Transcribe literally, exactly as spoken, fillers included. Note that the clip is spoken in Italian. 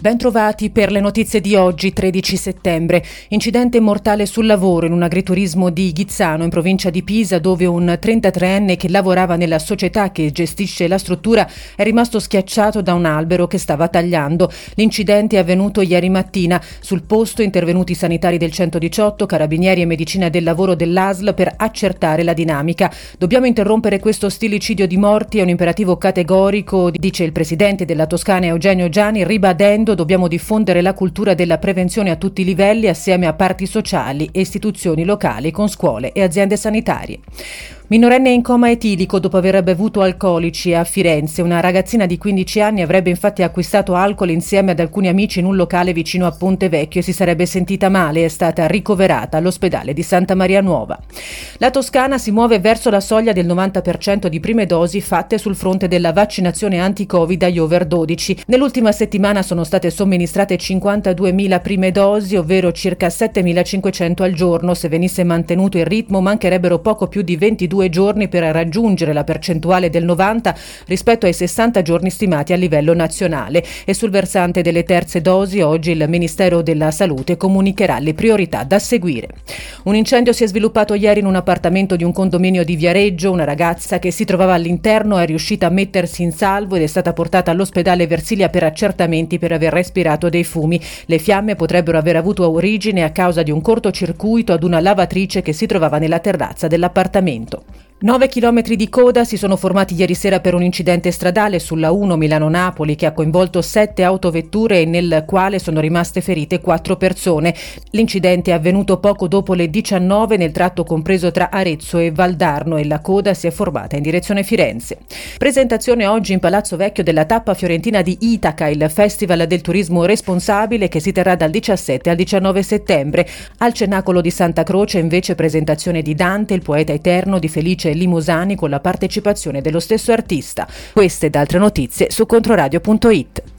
Bentrovati per le notizie di oggi, tredici settembre. Incidente mortale sul lavoro in un agriturismo di Ghizzano, in provincia di Pisa, dove un trentatreenne che lavorava nella società che gestisce la struttura è rimasto schiacciato da un albero che stava tagliando. L'incidente è avvenuto ieri mattina. Sul posto intervenuti i sanitari del centodiciotto, carabinieri e medicina del lavoro dell'A S L per accertare la dinamica. Dobbiamo interrompere questo stillicidio di morti, è un imperativo categorico, dice il presidente della Toscana Eugenio Giani, ribadendo dobbiamo diffondere la cultura della prevenzione a tutti i livelli assieme a parti sociali e istituzioni locali con scuole e aziende sanitarie. Minorenne in coma etilico dopo aver bevuto alcolici a Firenze. Una ragazzina di quindici anni avrebbe infatti acquistato alcol insieme ad alcuni amici in un locale vicino a Ponte Vecchio e si sarebbe sentita male e è stata ricoverata all'ospedale di Santa Maria Nuova. La Toscana si muove verso la soglia del novanta per cento di prime dosi fatte sul fronte della vaccinazione anti-Covid agli over dodici. Nell'ultima settimana sono state somministrate cinquantaduemila prime dosi, ovvero circa settemilacinquecento al giorno. Se venisse mantenuto il ritmo mancherebbero poco più di ventidue giorni per raggiungere la percentuale del novanta rispetto ai sessanta giorni stimati a livello nazionale. E sul versante delle terze dosi oggi il Ministero della Salute comunicherà le priorità da seguire. Un incendio si è sviluppato ieri in un appartamento di un condominio di Viareggio. Una ragazza che si trovava all'interno è riuscita a mettersi in salvo ed è stata portata all'ospedale Versilia per accertamenti per aver respirato dei fumi. Le fiamme potrebbero aver avuto origine a causa di un cortocircuito ad una lavatrice che si trovava nella terrazza dell'appartamento. Nove chilometri di coda si sono formati ieri sera per un incidente stradale sulla uno Milano-Napoli che ha coinvolto sette autovetture e nel quale sono rimaste ferite quattro persone. L'incidente è avvenuto poco dopo le diciannove nel tratto compreso tra Arezzo e Valdarno e la coda si è formata in direzione Firenze. Presentazione oggi in Palazzo Vecchio della tappa fiorentina di Itaca, il festival del turismo responsabile che si terrà dal diciassette al diciannove settembre. Al Cenacolo di Santa Croce invece presentazione di Dante, il poeta eterno, di Felice Limosani con la partecipazione dello stesso artista. Queste ed altre notizie su controradio punto it.